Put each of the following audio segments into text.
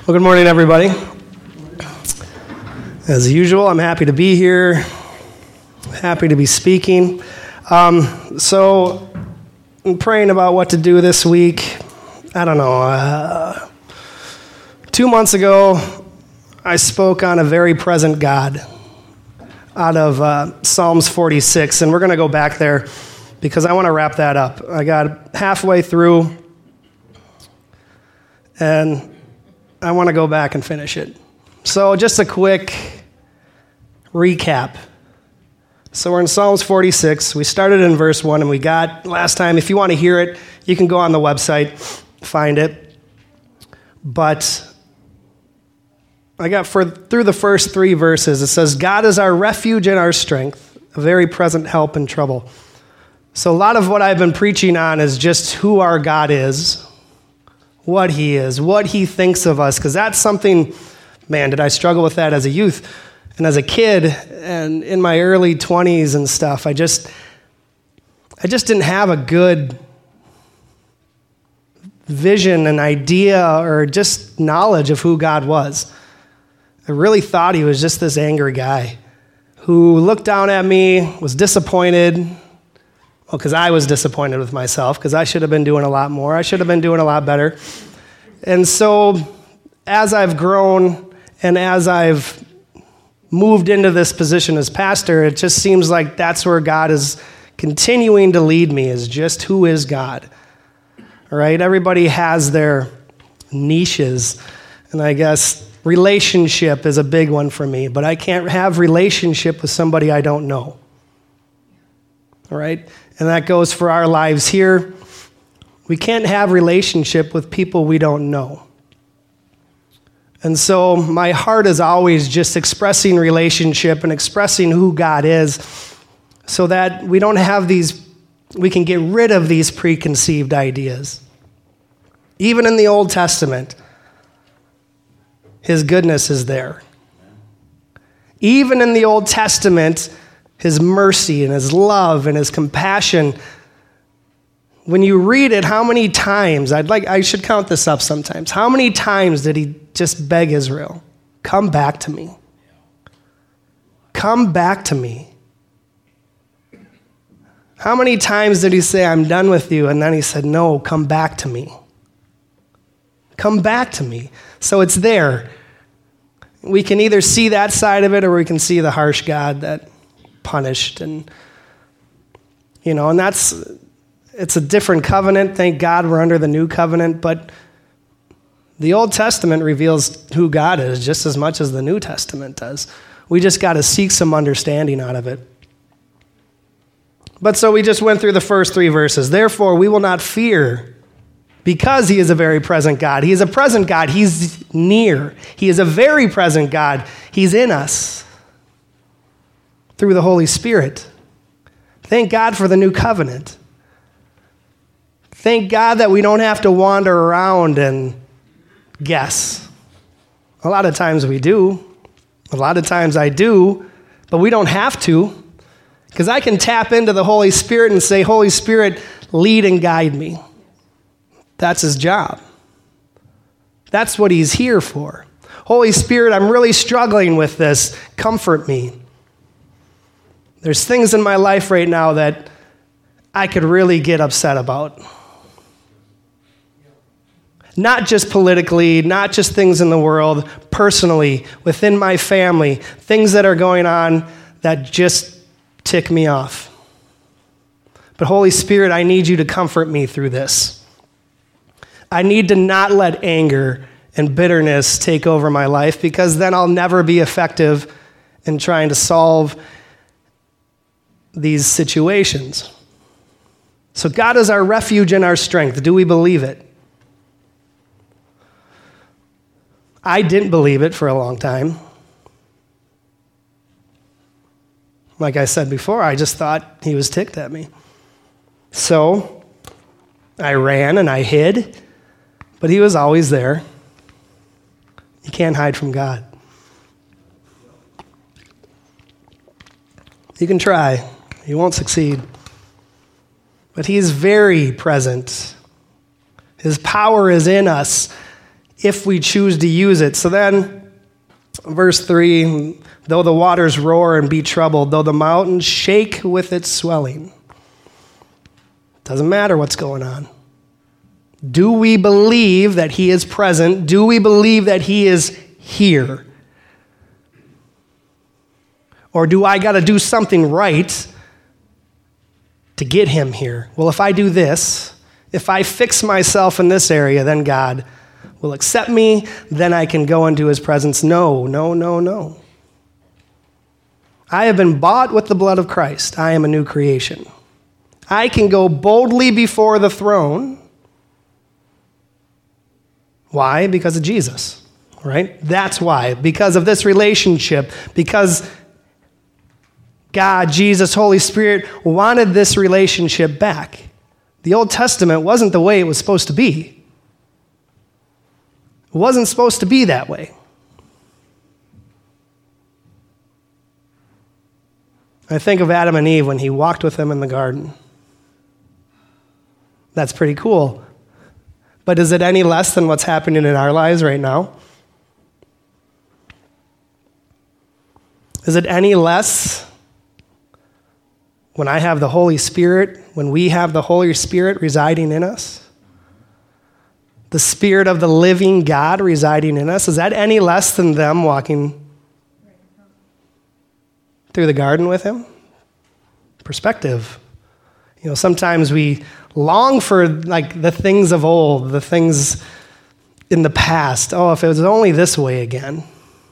Well, good morning, everybody. As usual, I'm happy to be here, happy to be speaking. So I'm praying about what to do this week. I don't know. 2 months ago, I spoke on a very present God out of Psalms 46, and we're going to go back there because I want to wrap that up. I got halfway through, and I want to go back and finish it. So just a quick recap. So we're in Psalms 46. We started in verse 1, and we got last time. If you want to hear it, you can go on the website, find it. But I got through the first 3 verses. It says, God is our refuge and our strength, a very present help in trouble. So a lot of what I've been preaching on is just who our God is, what he is, what he thinks of us, because that's something, man, did I struggle with that as a youth and as a kid and in my early 20s and stuff. I just didn't have a good vision and idea or just knowledge of who God was. I really thought he was just this angry guy who looked down at me, was disappointed. Well, because I was disappointed with myself, because I should have been doing a lot more. I should have been doing a lot better. And so as I've grown and as I've moved into this position as pastor, it just seems like that's where God is continuing to lead me, is just who is God. All right? Everybody has their niches, and I guess relationship is a big one for me, but I can't have relationship with somebody I don't know. All right? And that goes for our lives here. We can't have relationship with people we don't know. And so my heart is always just expressing relationship and expressing who God is so that we don't have we can get rid of these preconceived ideas. Even in the Old Testament, his goodness is there. Even in the Old Testament, his mercy and his love and his compassion. When you read it, how many times, I should count this up sometimes, how many times did he just beg Israel, come back to me? Come back to me. How many times did he say, I'm done with you? And then he said, no, come back to me. Come back to me. So it's there. We can either see that side of it or we can see the harsh God that punished, and and it's a different covenant. Thank God we're under the new covenant, but the Old Testament reveals who God is just as much as the New Testament does. We just got to seek some understanding out of it. But so we just went through the first 3 verses. Therefore, we will not fear, because he is a very present God. He is a present God. He's near. He is a very present God. He's in us through the Holy Spirit. Thank God for the new covenant. Thank God that we don't have to wander around and guess. A lot of times we do. A lot of times I do, but we don't have to, because I can tap into the Holy Spirit and say, Holy Spirit, lead and guide me. That's his job. That's what he's here for. Holy Spirit, I'm really struggling with this. Comfort me. There's things in my life right now that I could really get upset about. Not just politically, not just things in the world, personally, within my family, things that are going on that just tick me off. But Holy Spirit, I need you to comfort me through this. I need to not let anger and bitterness take over my life, because then I'll never be effective in trying to solve these situations. So God is our refuge and our strength. Do we believe it? I didn't believe it for a long time. Like I said before, I just thought he was ticked at me. So I ran and I hid, but he was always there. You can't hide from God. You can try. You won't succeed. But he is very present. His power is in us. if we choose to use it. So then, verse 3, though the waters roar and be troubled, though the mountains shake with its swelling. Doesn't matter what's going on. Do we believe that he is present? Do we believe that he is here? Or do I got to do something right to get him here? Well, if I do this, if I fix myself in this area, then God will accept me, then I can go into his presence. No, no, no, no. I have been bought with the blood of Christ. I am a new creation. I can go boldly before the throne. Why? Because of Jesus, right? That's why. Because of this relationship. Because God, Jesus, Holy Spirit wanted this relationship back. The Old Testament wasn't the way it was supposed to be. It wasn't supposed to be that way. I think of Adam and Eve when he walked with them in the garden. That's pretty cool. But is it any less than what's happening in our lives right now? Is it any less when I have the Holy Spirit, when we have the Holy Spirit residing in us? The Spirit of the living God residing in us? Is that any less than them walking through the garden with him? Perspective. You know, sometimes we long for like the things of old, the things in the past. Oh, if it was only this way again.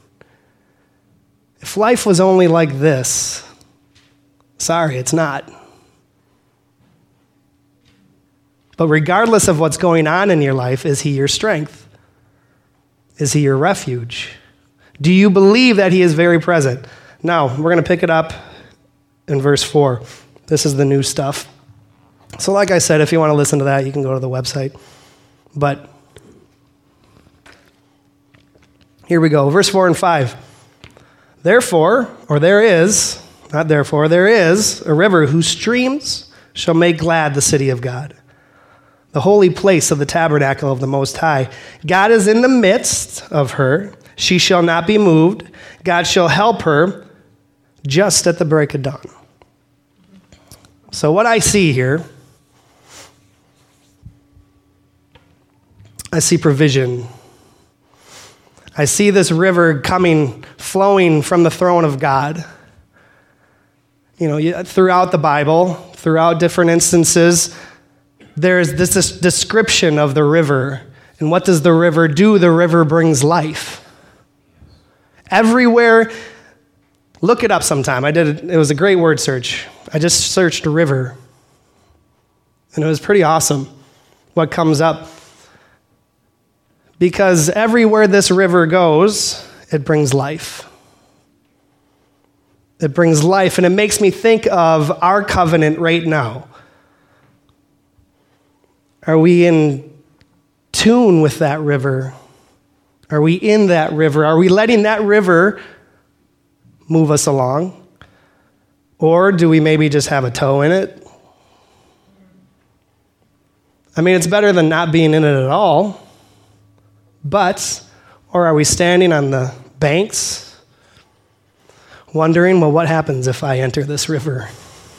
If life was only like this. Sorry, it's not. But regardless of what's going on in your life, is he your strength? Is he your refuge? Do you believe that he is very present? Now, we're going to pick it up in verse 4. This is the new stuff. So like I said, if you want to listen to that, you can go to the website. But here we go, verse 4 and 5. Therefore, or there is, not therefore, there is a river whose streams shall make glad the city of God, the holy place of the tabernacle of the Most High. God is in the midst of her. She shall not be moved. God shall help her just at the break of dawn. So what I see here, I see provision. I see this river coming, flowing from the throne of God. You know, throughout the Bible, throughout different instances, there's this description of the river. And what does the river do? The river brings life. Everywhere, look it up sometime. It was a great word search. I just searched river. And it was pretty awesome what comes up. Because everywhere this river goes, it brings life. It brings life, and it makes me think of our covenant right now. Are we in tune with that river? Are we in that river? Are we letting that river move us along? Or do we maybe just have a toe in it? I mean, it's better than not being in it at all. But, or are we standing on the banks wondering, well, what happens if I enter this river?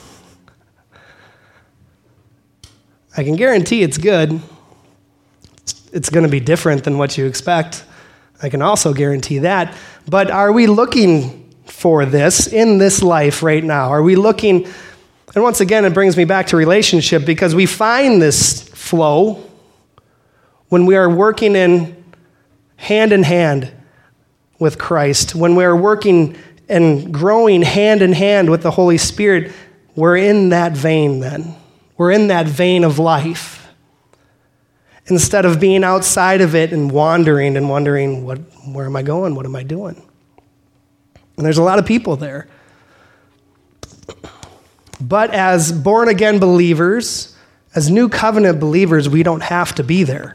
I can guarantee it's good. It's going to be different than what you expect. I can also guarantee that. But are we looking for this in this life right now? Are we looking, and once again, it brings me back to relationship, because we find this flow when we are working in hand with Christ, when we're working and growing hand in hand with the Holy Spirit. We're in that vein then. We're in that vein of life. Instead of being outside of it and wandering and wondering, where am I going? What am I doing? And there's a lot of people there. But as born-again believers, as new covenant believers, we don't have to be there.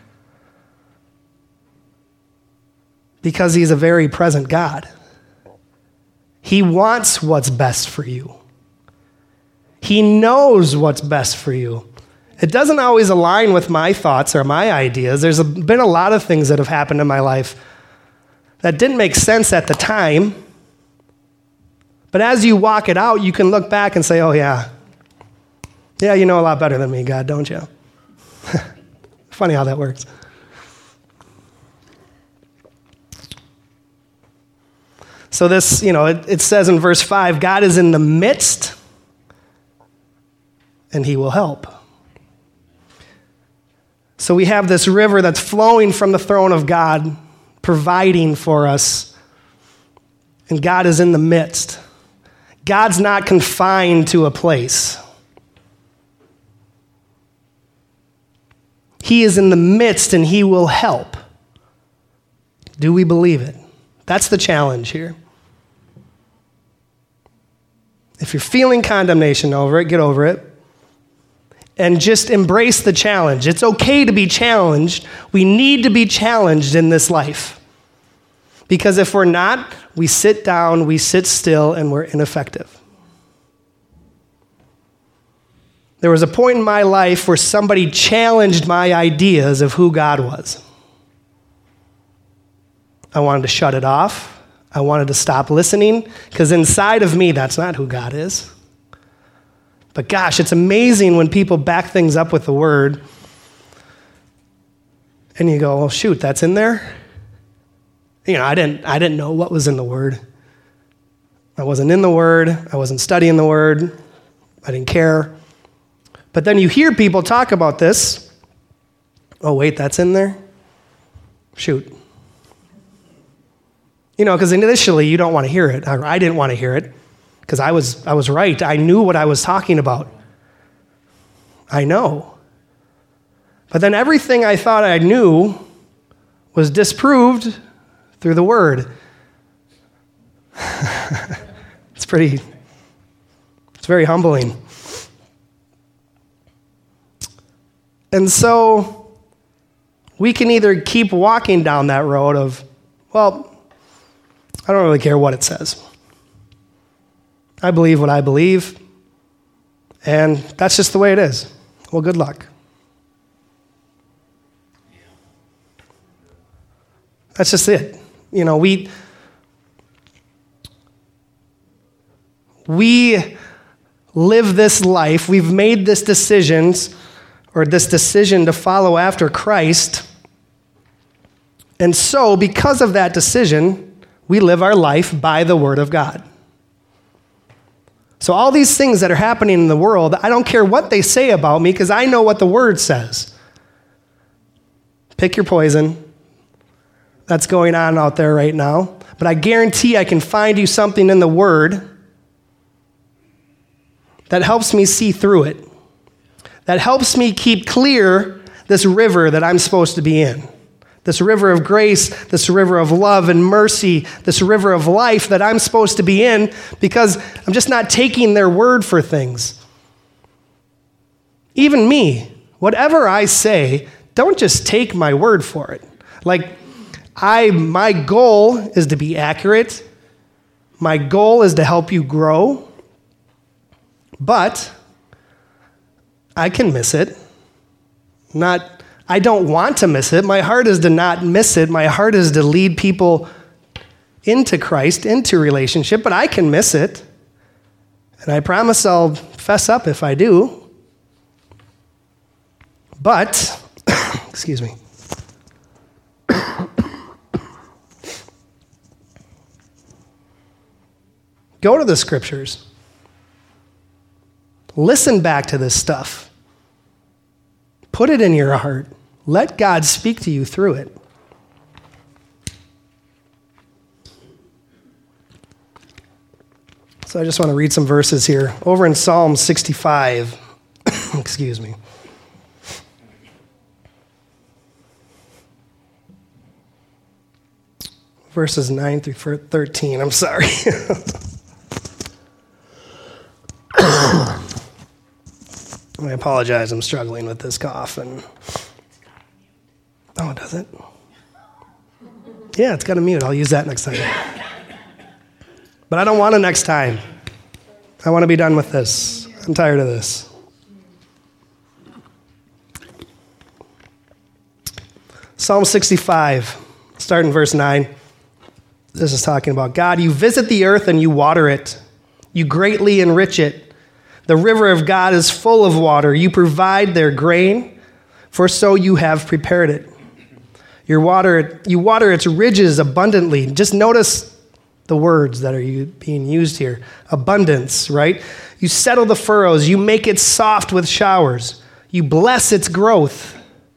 Because he's a very present God. He wants what's best for you. He knows what's best for you. It doesn't always align with my thoughts or my ideas. There's been a lot of things that have happened in my life that didn't make sense at the time. But as you walk it out, you can look back and say, oh, yeah, you know a lot better than me, God, don't you? Funny how that works. So this, it says in verse 5, God is in the midst, and he will help. So we have this river that's flowing from the throne of God, providing for us, and God is in the midst. God's not confined to a place. He is in the midst, and he will help. Do we believe it? That's the challenge here. If you're feeling condemnation over it, get over it. And just embrace the challenge. It's okay to be challenged. We need to be challenged in this life. Because if we're not, we sit down, we sit still, and we're ineffective. There was a point in my life where somebody challenged my ideas of who God was. I wanted to shut it off. I wanted to stop listening, because inside of me, that's not who God is. But gosh, it's amazing when people back things up with the Word, and you go, well, shoot, that's in there? I didn't know what was in the Word. I wasn't in the Word. I wasn't studying the Word. I didn't care. But then you hear people talk about this. Oh, wait, that's in there? Shoot. Because initially you don't want to hear it. I didn't want to hear it because I was right. I knew what I was talking about. I know. But then everything I thought I knew was disproved through the Word. It's very humbling. And so we can either keep walking down that road of, well, I don't really care what it says. I believe what I believe, and that's just the way it is. Well, good luck. That's just it. We live this life. We've made this decision to follow after Christ. And so, because of that decision, we live our life by the Word of God. So all these things that are happening in the world, I don't care what they say about me because I know what the Word says. Pick your poison. That's going on out there right now. But I guarantee I can find you something in the Word that helps me see through it, that helps me keep clear this river that I'm supposed to be in. This river of grace, this river of love and mercy, this river of life that I'm supposed to be in, because I'm just not taking their word for things. Even me, whatever I say, don't just take my word for it. My goal is to be accurate. My goal is to help you grow. But I can miss it. I don't want to miss it. My heart is to not miss it. My heart is to lead people into Christ, into relationship, but I can miss it. And I promise I'll fess up if I do. But, excuse me. Go to the scriptures. Listen back to this stuff. Put it in your heart. Let God speak to you through it. So I just want to read some verses here. Over in Psalm 65, excuse me. Verses 9 through 13, I'm sorry. I apologize, I'm struggling with this cough. Oh, does it? Yeah, it's got a mute. I'll use that next time. But I don't want a next time. I want to be done with this. I'm tired of this. Psalm 65, starting verse 9. This is talking about God. You visit the earth and you water it. You greatly enrich it. The river of God is full of water. You provide their grain, for so you have prepared it. You water its ridges abundantly. Just notice the words that are being used here. Abundance, right? You settle the furrows. You make it soft with showers. You bless its growth.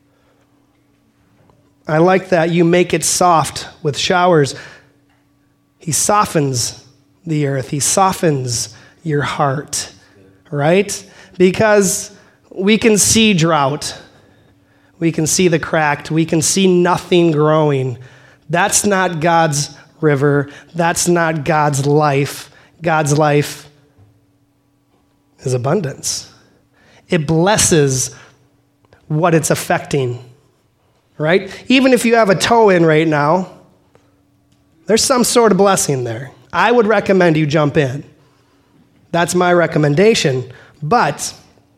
I like that. You make it soft with showers. He softens the earth. He softens your heart, right? Because we can see drought. We can see the cracked. We can see nothing growing. That's not God's river. That's not God's life. God's life is abundance. It blesses what it's affecting, right? Even if you have a toe in right now, there's some sort of blessing there. I would recommend you jump in. That's my recommendation. But,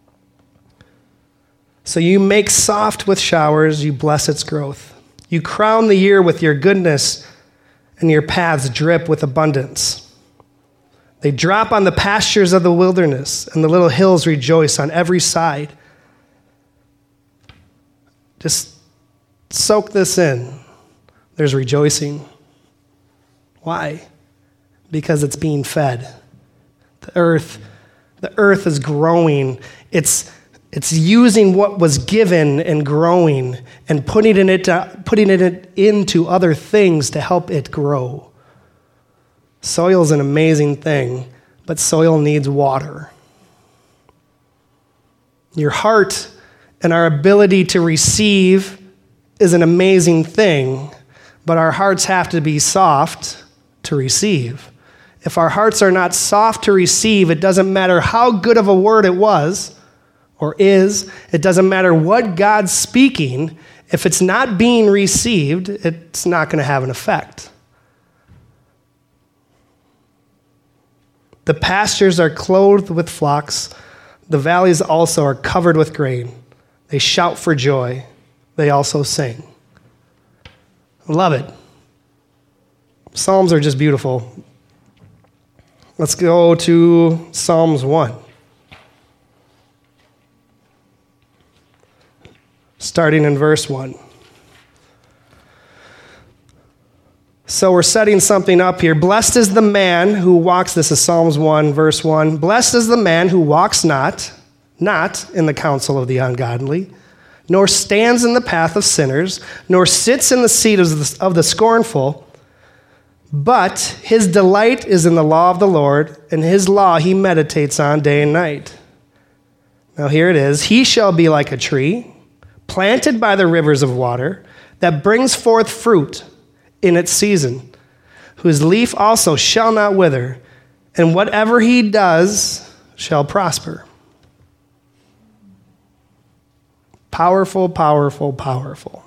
so you make soft with showers, you bless its growth. You crown the year with your goodness, and your paths drip with abundance. They drop on the pastures of the wilderness, and the little hills rejoice on every side. Just soak this in. There's rejoicing. Why? Because it's being fed. The earth is growing. It's using what was given and growing and putting it into other things to help it grow. Soil's an amazing thing, but soil needs water. Your heart and our ability to receive is an amazing thing, but our hearts have to be soft to receive. If our hearts are not soft to receive, it doesn't matter how good of a word it was or is. It doesn't matter what God's speaking. If it's not being received, it's not going to have an effect. The pastures are clothed with flocks. The valleys also are covered with grain. They shout for joy. They also sing. I love it. Psalms are just beautiful. Let's go to Psalms 1. Starting in verse 1. So we're setting something up here. Blessed is the man who walks, this is Psalms 1, verse 1. Blessed is the man who walks not in the counsel of the ungodly, nor stands in the path of sinners, nor sits in the seat of the scornful, but his delight is in the law of the Lord, and his law he meditates on day and night. Now here it is. He shall be like a tree planted by the rivers of water that brings forth fruit in its season, whose leaf also shall not wither, and whatever he does shall prosper. Powerful, powerful, powerful.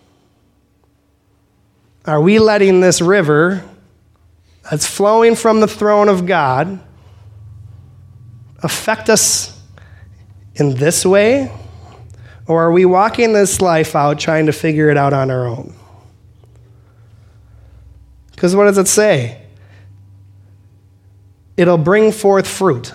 Are we letting this river that's flowing from the throne of God affect us in this way? Or are we walking this life out trying to figure it out on our own? Because what does it say? It'll bring forth fruit.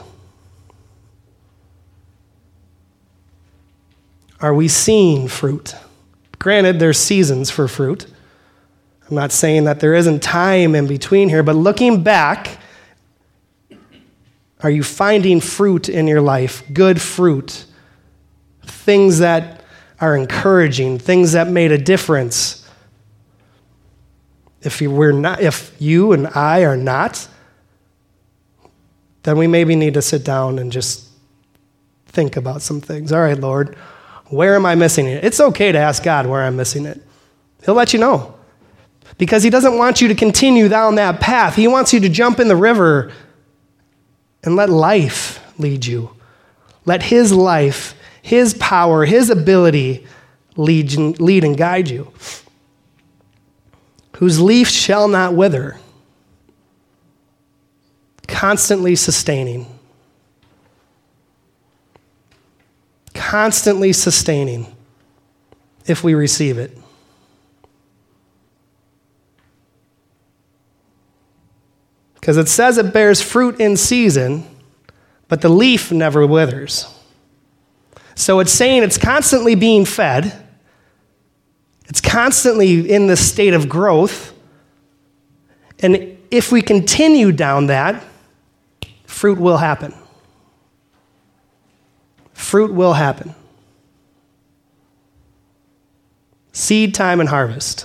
Are we seeing fruit? Granted, there's seasons for fruit. I'm not saying that there isn't time in between here, but looking back, are you finding fruit in your life? Good fruit. Things that are encouraging, things that made a difference. If you and I are not, then we maybe need to sit down and just think about some things. All right, Lord, where am I missing it? It's okay to ask God where I'm missing it. He'll let you know. Because he doesn't want you to continue down that path. He wants you to jump in the river and let life lead you. Let his life, his power, his ability lead and guide you. Whose leaf shall not wither. Constantly sustaining. Constantly sustaining if we receive it. Because it says it bears fruit in season, but the leaf never withers. So it's saying it's constantly being fed. It's constantly in this state of growth. And if we continue down that, fruit will happen. Fruit will happen. Seed time and harvest.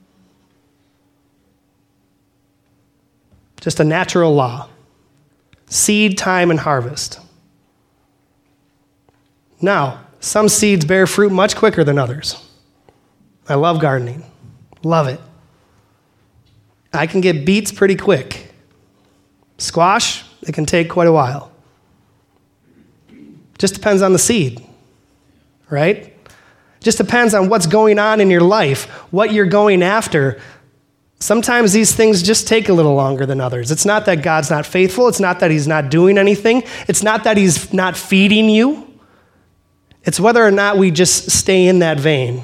Just a natural law. Seed time and harvest. Now, some seeds bear fruit much quicker than others. I love gardening. Love it. I can get beets pretty quick. Squash, it can take quite a while. Just depends on the seed, right? Just depends on what's going on in your life, what you're going after. Sometimes these things just take a little longer than others. It's not that God's not faithful. It's not that he's not doing anything. It's not that he's not feeding you. It's whether or not we just stay in that vein.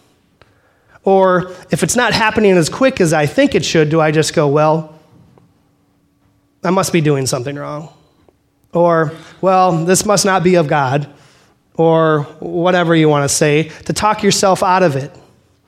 Or if it's not happening as quick as I think it should, do I just go, well, I must be doing something wrong. Or, well, this must not be of God. Or whatever you want to say, to talk yourself out of it.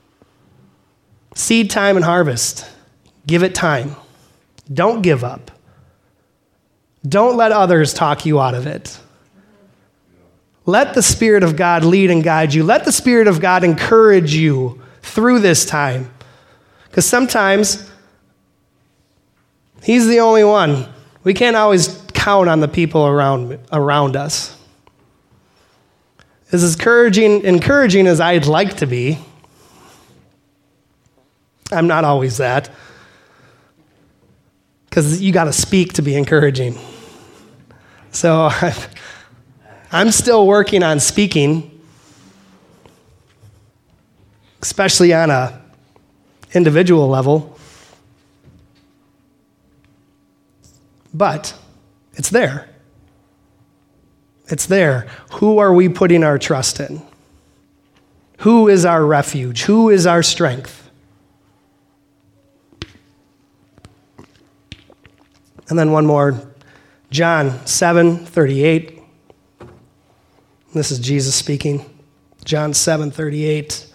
Seed time and harvest. Give it time. Don't give up. Don't let others talk you out of it. Let the Spirit of God lead and guide you. Let the Spirit of God encourage you through this time. Because sometimes he's the only one. We can't always count on the people around us. As encouraging as I'd like to be, I'm not always that. Because you got to speak to be encouraging. So I'm still working on speaking, especially on a individual level. But it's there. It's there. Who are we putting our trust in? Who is our refuge? Who is our strength? And then one more, John 7:38. This is Jesus speaking. John 7:38.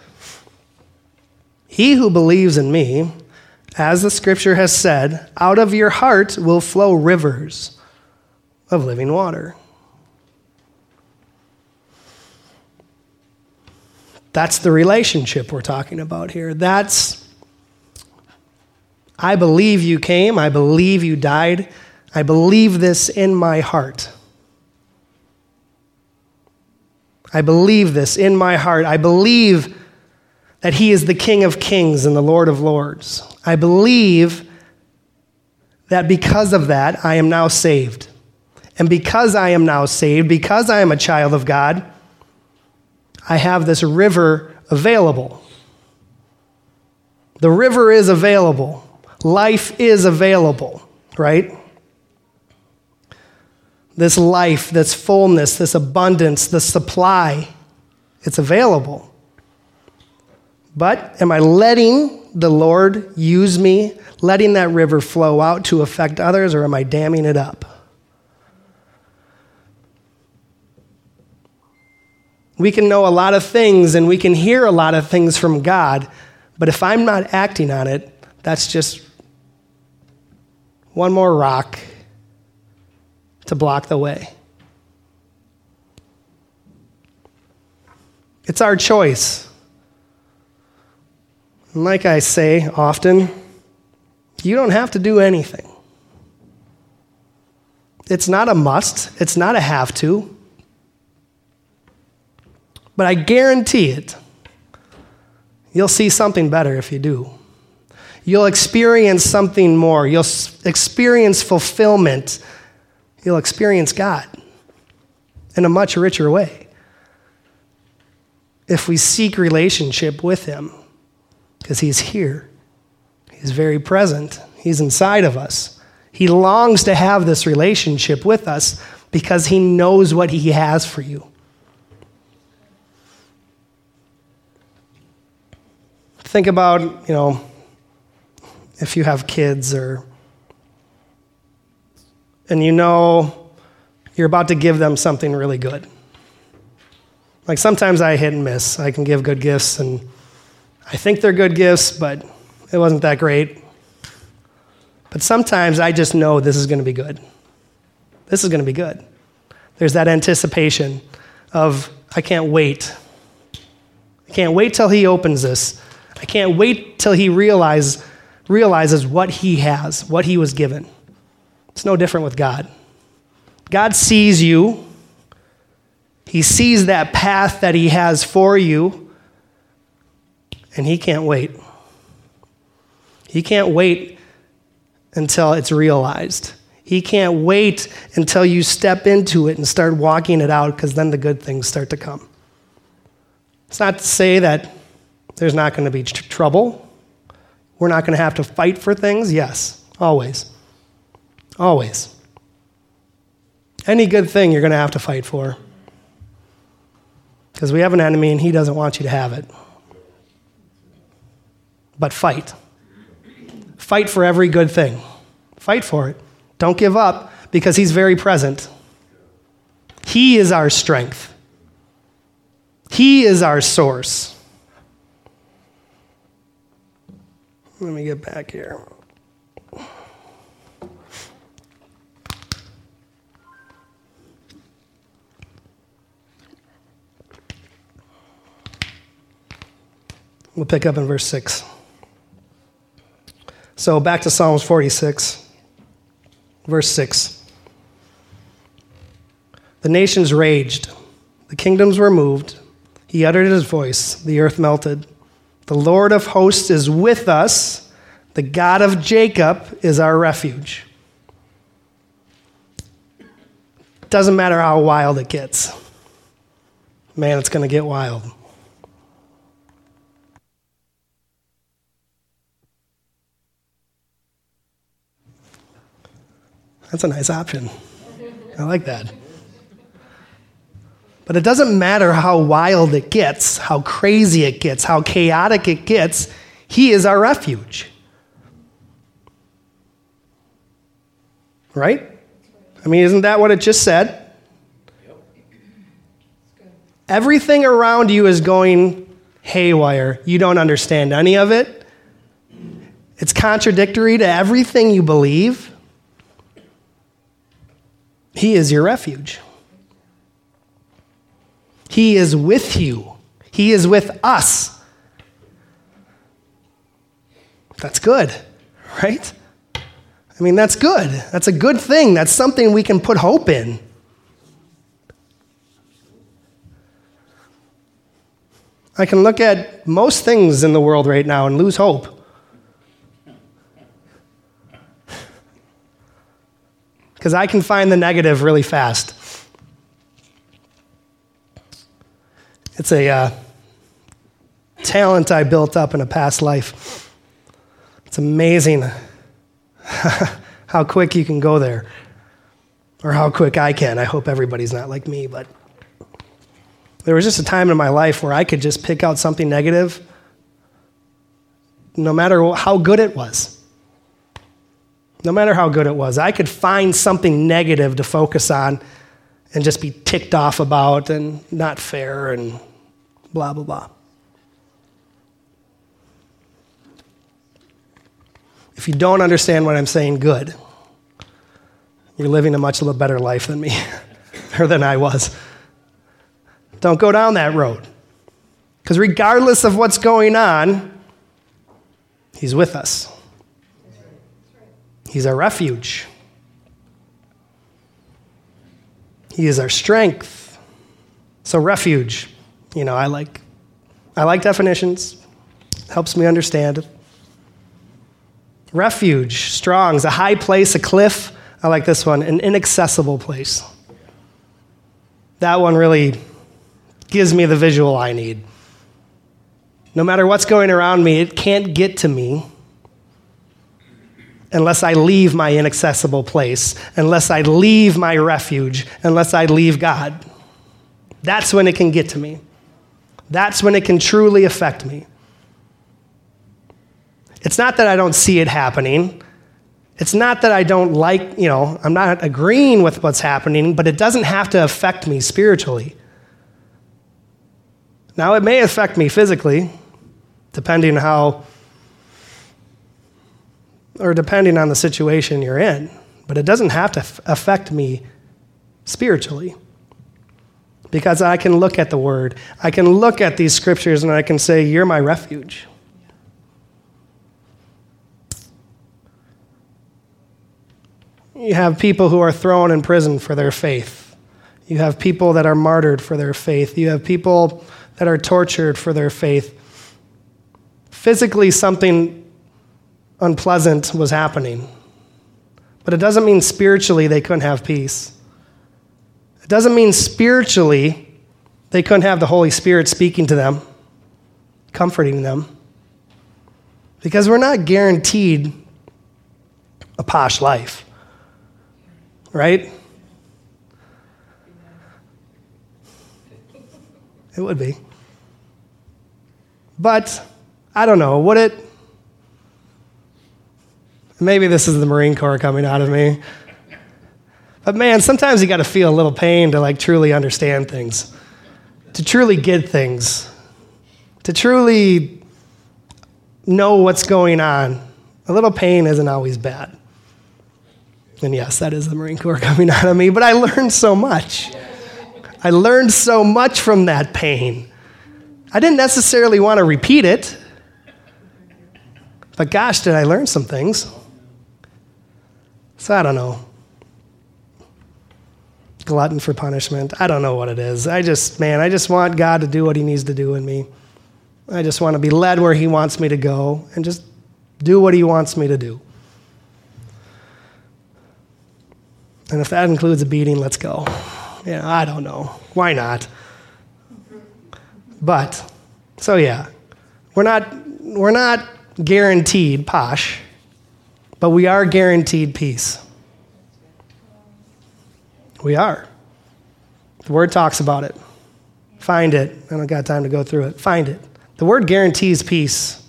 He who believes in me, as the scripture has said, out of your heart will flow rivers of living water. That's the relationship we're talking about here. I believe you came. I believe you died. I believe this in my heart. I believe this in my heart. I believe that he is the King of Kings and the Lord of Lords. I believe that because of that, I am now saved. And because I am now saved, because I am a child of God, I have this river available. The river is available. Life is available, right? This life, this fullness, this abundance, this supply, it's available. But am I letting the Lord use me, letting that river flow out to affect others, or am I damming it up? We can know a lot of things and we can hear a lot of things from God, but if I'm not acting on it, that's just one more rock to block the way. It's our choice. And like I say often, you don't have to do anything. It's not a must. It's not a have to. But I guarantee it, you'll see something better if you do. You'll experience something more. You'll experience fulfillment. You'll experience God in a much richer way if we seek relationship with him, because he's here. He's very present. He's inside of us. He longs to have this relationship with us because he knows what he has for you. Think about, if you have kids or and you know you're about to give them something really good. Like sometimes I hit and miss. I can give good gifts, and I think they're good gifts, but it wasn't that great. But sometimes I just know this is going to be good. This is going to be good. There's that anticipation of, I can't wait. I can't wait till he opens this. I can't wait till he realizes what he has, what he was given. It's no different with God. God sees you. He sees that path that he has for you, and he can't wait. He can't wait until it's realized. He can't wait until you step into it and start walking it out, because then the good things start to come. It's not to say that there's not going to be trouble. We're not going to have to fight for things. Yes, always. Always. Any good thing you're going to have to fight for. Because we have an enemy and he doesn't want you to have it. But fight. Fight for every good thing. Fight for it. Don't give up, because he's very present. He is our strength. He is our source. Let me get back here. We'll pick up in verse 6. So back to Psalms 46, verse 6. The nations raged. The kingdoms were moved. He uttered his voice. The earth melted. The Lord of hosts is with us. The God of Jacob is our refuge. Doesn't matter how wild it gets. Man, it's going to get wild. That's a nice option. I like that. But it doesn't matter how wild it gets, how crazy it gets, how chaotic it gets. He is our refuge. Right? I mean, isn't that what it just said? Everything around you is going haywire. You don't understand any of it. It's contradictory to everything you believe. He is your refuge. He is with you. He is with us. That's good, right? I mean, that's good. That's a good thing. That's something we can put hope in. I can look at most things in the world right now and lose hope. Because I can find the negative really fast. It's a talent I built up in a past life. It's amazing how quick you can go there, or how quick I can. I hope everybody's not like me, but there was just a time in my life where I could just pick out something negative, no matter how good it was. No matter how good it was, I could find something negative to focus on and just be ticked off about and not fair and blah, blah, blah. If you don't understand what I'm saying, good. You're living a much better life than me, or than I was. Don't go down that road. Because regardless of what's going on, he's with us. He's our refuge. He is our strength. So refuge, I like definitions. Helps me understand. Refuge, strong, is a high place, a cliff. I like this one, an inaccessible place. That one really gives me the visual I need. No matter what's going around me, it can't get to me unless I leave my inaccessible place, unless I leave my refuge, unless I leave God. That's when it can get to me. That's when it can truly affect me. It's not that I don't see it happening. It's not that I don't like, I'm not agreeing with what's happening, but it doesn't have to affect me spiritually. Now, it may affect me physically, depending on the situation you're in, but it doesn't have to affect me spiritually. Because I can look at the Word, I can look at these scriptures, and I can say, you're my refuge. You have people who are thrown in prison for their faith. You have people that are martyred for their faith. You have people that are tortured for their faith. Physically, something unpleasant was happening. But it doesn't mean spiritually they couldn't have peace. It doesn't mean spiritually they couldn't have the Holy Spirit speaking to them, comforting them. Because we're not guaranteed a posh life. Right? It would be. But, I don't know, would it? Maybe this is the Marine Corps coming out of me. But man, sometimes you got to feel a little pain to truly understand things, to truly get things, to truly know what's going on. A little pain isn't always bad. And yes, that is the Marine Corps coming out of me, but I learned so much. I learned so much from that pain. I didn't necessarily want to repeat it, but gosh, did I learn some things. So I don't know. Glutton for punishment. I don't know what it is. I just want God to do what he needs to do in me. I just want to be led where he wants me to go and just do what he wants me to do. And if that includes a beating, let's go. Yeah, I don't know. Why not? But, so yeah, we're not guaranteed posh, but we are guaranteed peace. We are. The Word talks about it. Find it. I don't got time to go through it. Find it. The Word guarantees peace.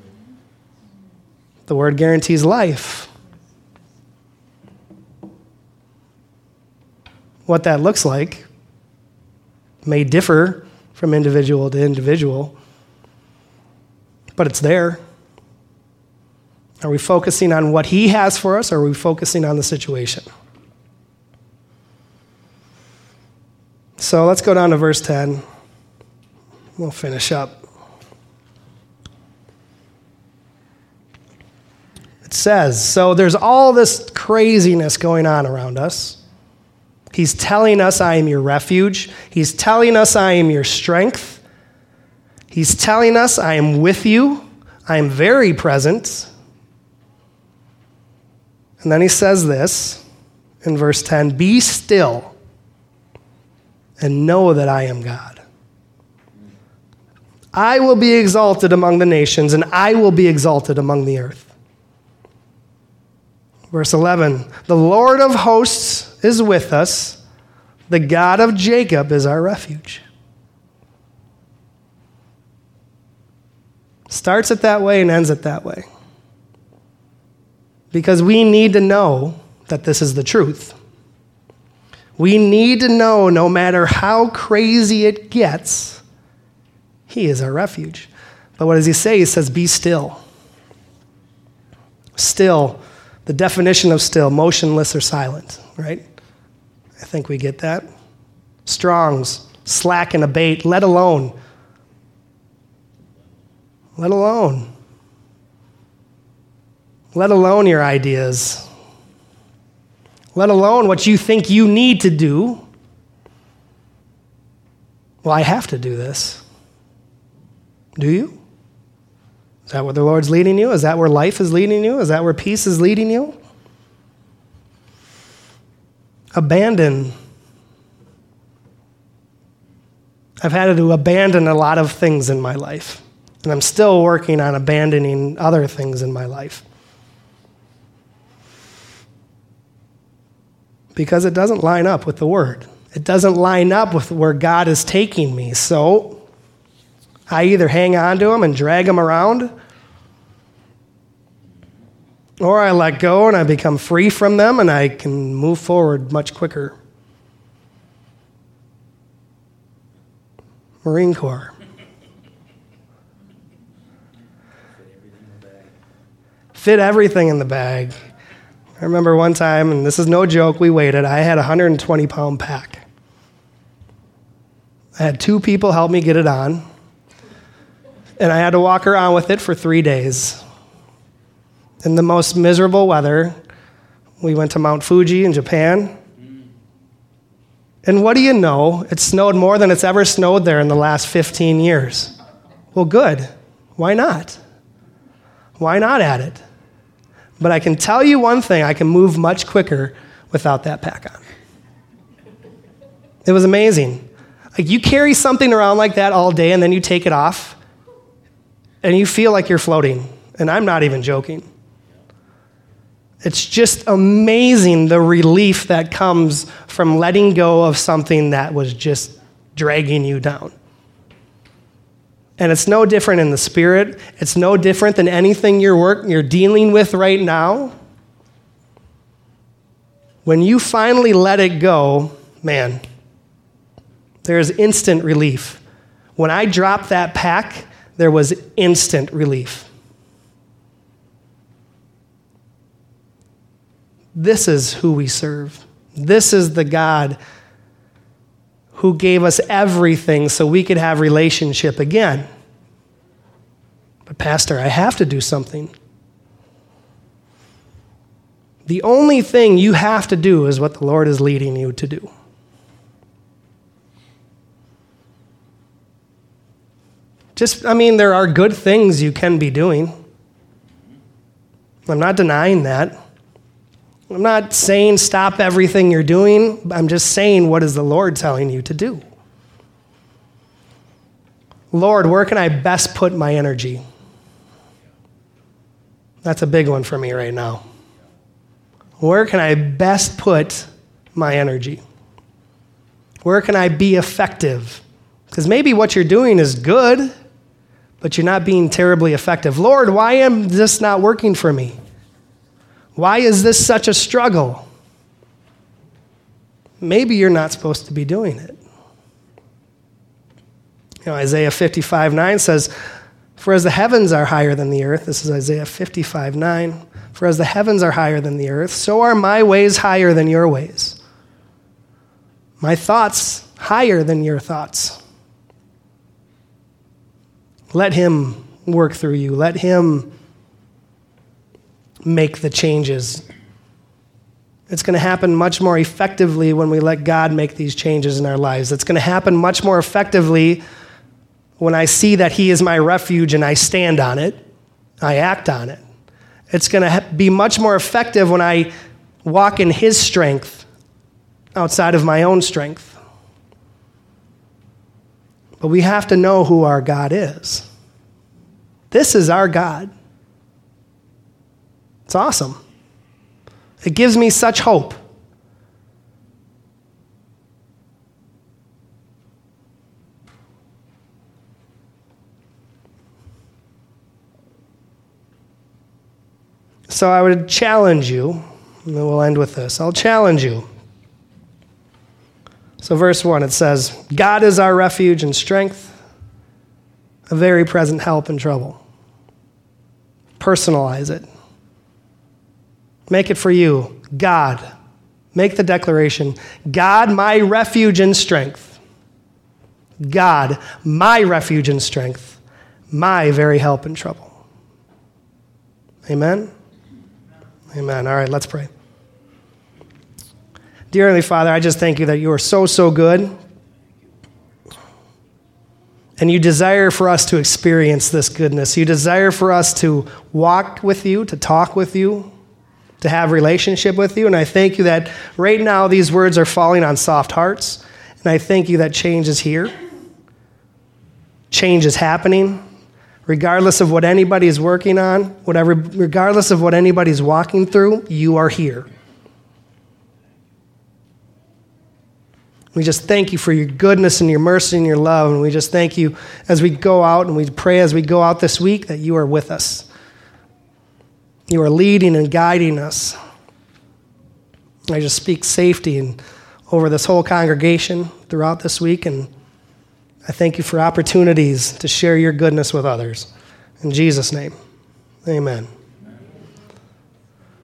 The Word guarantees life. What that looks like may differ from individual to individual, but it's there. Are we focusing on what he has for us, or are we focusing on the situation? So let's go down to verse 10. We'll finish up. It says, so there's all this craziness going on around us. He's telling us, I am your refuge. He's telling us, I am your strength. He's telling us, I am with you. I am very present. And then he says this in verse 10, be still and know that I am God. I will be exalted among the nations, and I will be exalted among the earth. Verse 11, the Lord of hosts is with us. The God of Jacob is our refuge. Starts it that way and ends it that way. Because we need to know that this is the truth. We need to know, no matter how crazy it gets, he is our refuge. But what does he say? He says, be still. Still. The definition of still, motionless or silent, right? I think we get that. Strong's, slack and abate, let alone. Let alone. Let alone your ideas. Let alone what you think you need to do. Well, I have to do this. Do you? Is that where the Lord's leading you? Is that where life is leading you? Is that where peace is leading you? Abandon. I've had to abandon a lot of things in my life, and I'm still working on abandoning other things in my life. Because it doesn't line up with the Word. It doesn't line up with where God is taking me. So I either hang on to them and drag them around, Or I let go and I become free from them and I can move forward much quicker. Marine Corps. Fit everything in the bag. I remember one time, and this is no joke, we waited. I had a 120-pound pack. I had 2 people help me get it on, and I had to walk around with it for 3 days. In the most miserable weather, we went to Mount Fuji in Japan. And what do you know? It snowed more than it's ever snowed there in the last 15 years. Well, good. Why not? Why not add it? But I can tell you one thing, I can move much quicker without that pack on. It was amazing. Like, you carry something around like that all day and then you take it off and you feel like you're floating. And I'm not even joking. It's just amazing the relief that comes from letting go of something that was just dragging you down. And it's no different in the spirit. It's no different than anything you're dealing with right now. When you finally let it go, man, there's instant relief. When I dropped that pack, there was instant relief. This is who we serve. This is the God who gave us everything so we could have relationship again. But Pastor, I have to do something. The only thing you have to do is what the Lord is leading you to do. There are good things you can be doing. I'm not denying that. I'm not saying stop everything you're doing. I'm just saying, what is the Lord telling you to do? Lord, where can I best put my energy? That's a big one for me right now. Where can I best put my energy? Where can I be effective? Because maybe what you're doing is good, but you're not being terribly effective. Lord, why am this not working for me? Why is this such a struggle? Maybe you're not supposed to be doing it. Isaiah 55:9 says, "For as the heavens are higher than the earth," this is Isaiah 55:9, "For as the heavens are higher than the earth, so are my ways higher than your ways. My thoughts higher than your thoughts." Let him work through you. Let him make the changes. It's going to happen much more effectively when we let God make these changes in our lives. It's going to happen much more effectively when I see that he is my refuge and I stand on it, I act on it. It's going to be much more effective when I walk in his strength outside of my own strength. But we have to know who our God is. This is our God. It's awesome. It gives me such hope. So I would challenge you, and then we'll end with this. I'll challenge you. So verse 1, it says, "God is our refuge and strength, a very present help in trouble." Personalize it. Make it for you. God. Make the declaration. God, my refuge and strength. God, my refuge and strength. My very help in trouble. Amen? Amen. All right, let's pray. Dear Heavenly Father, I just thank you that you are so, so good. And you desire for us to experience this goodness. You desire for us to walk with you, to talk with you, to have relationship with you. And I thank you that right now these words are falling on soft hearts. And I thank you that change is here. Change is happening. Regardless of what anybody is working on, regardless of what anybody's walking through, you are here. We just thank you for your goodness and your mercy and your love. And we just thank you as we go out, and we pray as we go out this week that you are with us. You are leading and guiding us. I just speak safety over this whole congregation throughout this week, and I thank you for opportunities to share your goodness with others. In Jesus' name, amen.